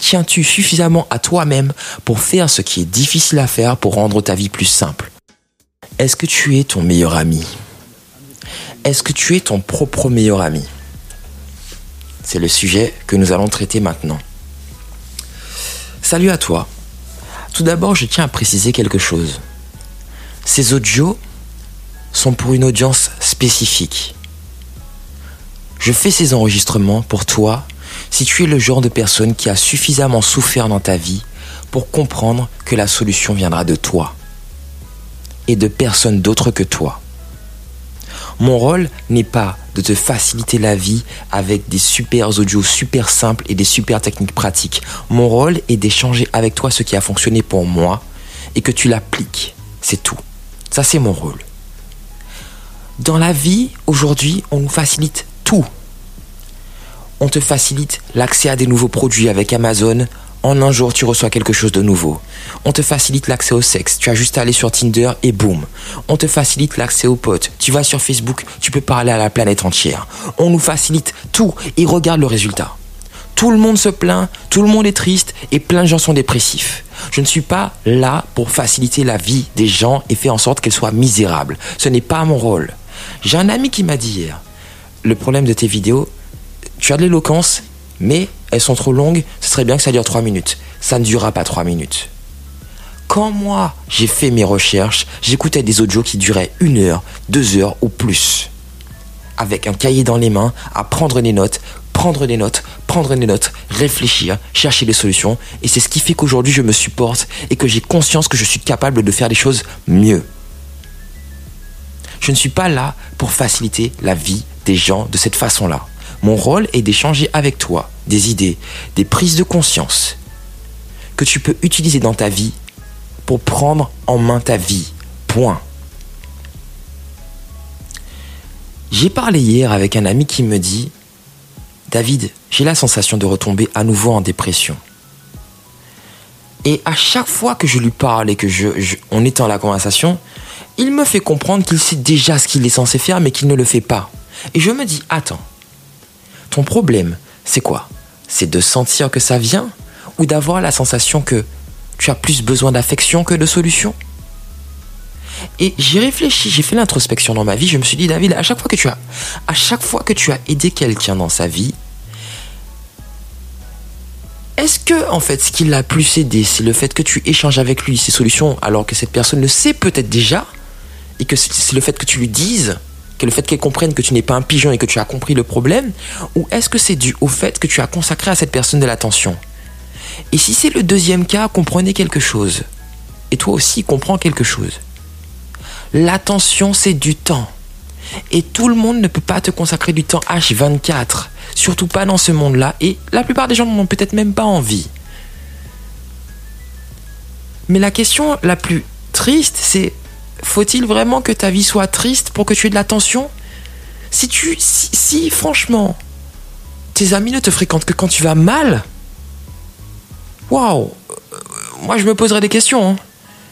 tiens-tu suffisamment à toi-même pour faire ce qui est difficile à faire pour rendre ta vie plus simple? Est-ce que tu es ton meilleur ami? Est-ce que tu es ton propre meilleur ami? C'est le sujet que nous allons traiter maintenant. Salut à toi. Tout d'abord, je tiens à préciser quelque chose. Ces audios sont pour une audience spécifique. Je fais ces enregistrements pour toi si tu es le genre de personne qui a suffisamment souffert dans ta vie pour comprendre que la solution viendra de toi et de personne d'autre que toi. Mon rôle n'est pas de te faciliter la vie avec des super audios super simples et des super techniques pratiques. Mon rôle est d'échanger avec toi ce qui a fonctionné pour moi et que tu l'appliques. C'est tout. Ça, c'est mon rôle. Dans la vie, aujourd'hui, on nous facilite tout. On te facilite l'accès à des nouveaux produits avec Amazon. En un jour, tu reçois quelque chose de nouveau. On te facilite l'accès au sexe. Tu as juste à aller sur Tinder et boum. On te facilite l'accès aux potes. Tu vas sur Facebook, tu peux parler à la planète entière. On nous facilite tout et regarde le résultat. Tout le monde se plaint, tout le monde est triste et plein de gens sont dépressifs. Je ne suis pas là pour faciliter la vie des gens et faire en sorte qu'elle soit misérable. Ce n'est pas mon rôle. J'ai un ami qui m'a dit hier, le problème de tes vidéos, tu as de l'éloquence, mais elles sont trop longues, ce serait bien que ça dure 3 minutes. Ça ne durera pas 3 minutes. Quand moi, j'ai fait mes recherches, j'écoutais des audios qui duraient 1 heure, 2 heures ou plus. Avec un cahier dans les mains, à prendre des notes, réfléchir, chercher des solutions. Et c'est ce qui fait qu'aujourd'hui, je me supporte et que j'ai conscience que je suis capable de faire des choses mieux. Je ne suis pas là pour faciliter la vie des gens de cette façon-là. Mon rôle est d'échanger avec toi des idées, des prises de conscience que tu peux utiliser dans ta vie pour prendre en main ta vie. Point. J'ai parlé hier avec un ami qui me dit « David, j'ai la sensation de retomber à nouveau en dépression. » Et à chaque fois que je lui parle et que on est dans la conversation, il me fait comprendre qu'il sait déjà ce qu'il est censé faire mais qu'il ne le fait pas. Et je me dis « Attends, ton problème, c'est quoi? C'est de sentir que ça vient ou d'avoir la sensation que tu as plus besoin d'affection que de solution? » Et j'ai réfléchi, j'ai fait l'introspection dans ma vie, je me suis dit, David, à chaque fois que tu as aidé quelqu'un dans sa vie, est-ce que, en fait, ce qui l'a plus aidé, c'est le fait que tu échanges avec lui ses solutions alors que cette personne le sait peut-être déjà, et que c'est le fait que tu lui dises, que le fait qu'elle comprenne que tu n'es pas un pigeon et que tu as compris le problème, ou est-ce que c'est dû au fait que tu as consacré à cette personne de l'attention? Et si c'est le deuxième cas, comprenez quelque chose. Et toi aussi, comprends quelque chose. L'attention, c'est du temps. Et tout le monde ne peut pas te consacrer du temps H24. Surtout pas dans ce monde-là. Et la plupart des gens n'en ont peut-être même pas envie. Mais la question la plus triste, c'est: faut-il vraiment que ta vie soit triste pour que tu aies de l'attention? Si franchement, tes amis ne te fréquentent que quand tu vas mal, waouh, moi je me poserais des questions, hein.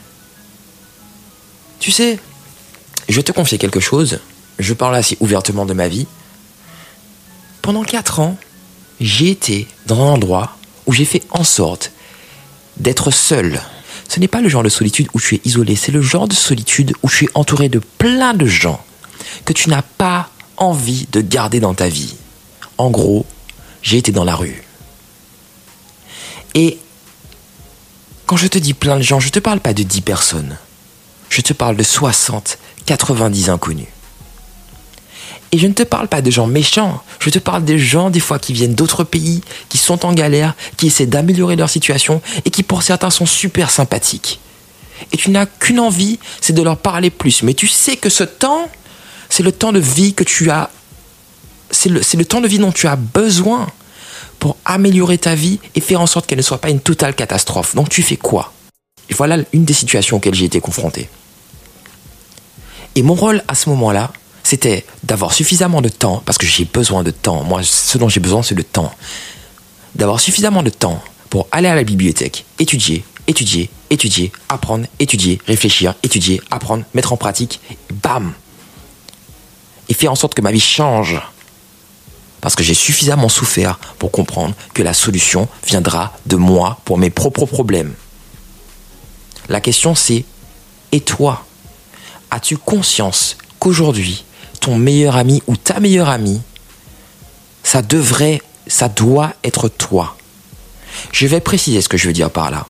Tu sais, je vais te confier quelque chose. Je parle assez ouvertement de ma vie. Pendant 4 ans, j'ai été dans un endroit où j'ai fait en sorte d'être seul. Ce n'est pas le genre de solitude où tu es isolé, c'est le genre de solitude où tu es entouré de plein de gens que tu n'as pas envie de garder dans ta vie. En gros, j'ai été dans la rue. Et quand je te dis plein de gens, je ne te parle pas de 10 personnes. Je te parle de 60, 90 inconnus. Et je ne te parle pas de gens méchants. Je te parle de gens, des fois, qui viennent d'autres pays, qui sont en galère, qui essaient d'améliorer leur situation et qui, pour certains, sont super sympathiques. Et tu n'as qu'une envie, c'est de leur parler plus. Mais tu sais que ce temps, c'est le temps de vie que tu as. C'est le temps de vie dont tu as besoin pour améliorer ta vie et faire en sorte qu'elle ne soit pas une totale catastrophe. Donc tu fais quoi? Et voilà une des situations auxquelles j'ai été confronté. Et mon rôle à ce moment-là, c'était d'avoir suffisamment de temps, parce que j'ai besoin de temps. Moi, ce dont j'ai besoin, c'est de temps. D'avoir suffisamment de temps pour aller à la bibliothèque, étudier, apprendre, étudier, réfléchir, étudier, apprendre, mettre en pratique, bam! Et faire en sorte que ma vie change. parce que j'ai suffisamment souffert pour comprendre que la solution viendra de moi pour mes propres problèmes. La question c'est, et toi, as-tu conscience qu'aujourd'hui, ton meilleur ami ou ta meilleure amie, ça doit être toi? Je vais préciser ce que je veux dire par là.